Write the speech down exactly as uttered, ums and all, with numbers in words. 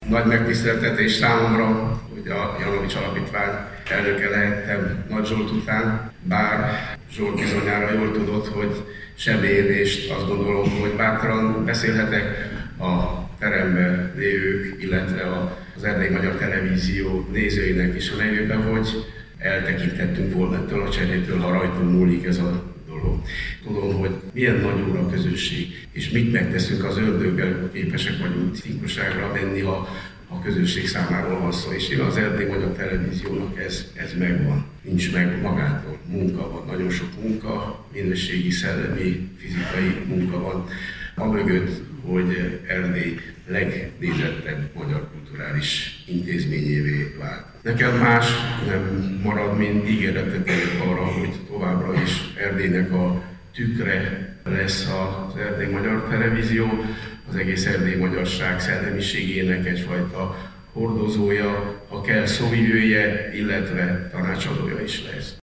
Nagy megtiszteltetés számomra, hogy a Janovics Alapítvány elnöke lehettem Nagy Zsolt után, bár Zsolt bizonyára jól tudott, hogy sebélyedést azt gondolom, hogy bátran beszélhetek a teremben lévők, illetve az Erdélyi Magyar Televízió nézőinek is a nevében, hogy eltekintettünk volna ettől a cserétől, ha rajtunk múlik ez a dolog. Tudom, hogy milyen nagy óra közösség, és mit megteszünk az ördöggel, képesek vagyunk cinkosságra menni, ha a közösség számáról van szó, és én az Erdélyi Magyar Televíziónak ez, ez megvan, nincs meg magától. Munka van, nagyon sok munka, minőségi, szellemi, fizikai munka van. Amögött, hogy Erdély legnézettebb magyar kulturális intézményévé vált. Nekem más nem marad, mint ígéretet tegyek arra, hogy továbbra is Erdélynek a tükre lesz az Erdélyi Magyar Televízió, az egész erdélyi magyarság szellemiségének egyfajta hordozója, ha kell szóvivője, illetve tanácsadója is lesz.